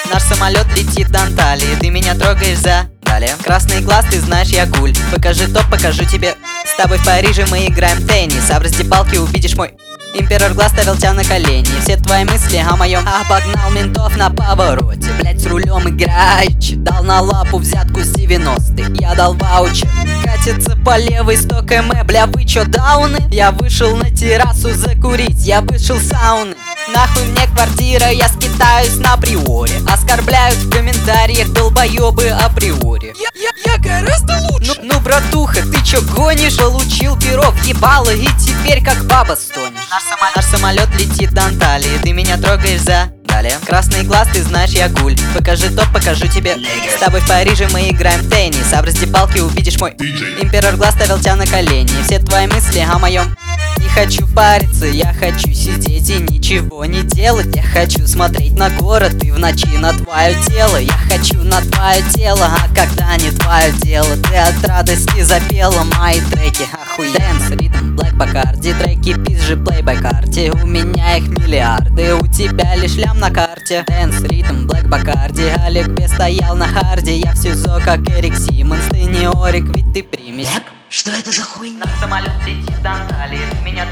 Наш самолет летит до Анталии, ты меня трогаешь за... Далее. Красный глаз, ты знаешь, я гуль. Покажи топ, покажу тебе. С тобой в Париже мы играем в теннис, а в раздевалке увидишь мой... Император глаз ставил тебя на колени. Все твои мысли о моем... Обогнал ментов на повороте, блять, с рулем играючи. Дал на лапу взятку с 90-х, я дал ваучер. Катится по левой 100 км, бля, вы чё, дауны? Я вышел на террасу закурить, я вышел с сауны. Нахуй мне квартира, я скитаюсь на приоре. Оскорбляют в комментариях долбоёбы априори. Я гораздо лучше. Ну, братуха, ты чё гонишь? Получил перо в ебало и теперь как баба стонешь. Наш самолет летит до Анталии, ты меня трогаешь за... Далее. Красный глаз, ты знаешь, я гуль. Покажи топ, покажу тебе. С тобой в Париже мы играем в теннис, а в раздевалке увидишь мой... Император глаз ставил тебя на колени. Все твои мысли о моем... Не хочу париться, я хочу сидеть и ничего не делать. Я хочу смотреть на город и в ночи на твое тело. Я хочу на твое тело, а когда не твое дело, ты от радости запела мои треки. Охуенно. Dance, ритм, Black Bacardi, треки пизжи, плей by карте. У меня их миллиарды, у тебя лишь лям на карте. Dance, ритм, Black Bacardi, Олег Б стоял на харде. Я в СИЗО, как Эрик Симмонс, ты не Орик, ведь ты примесь. Что это за хуйня? Наш самолет летит до Анталии, ты меня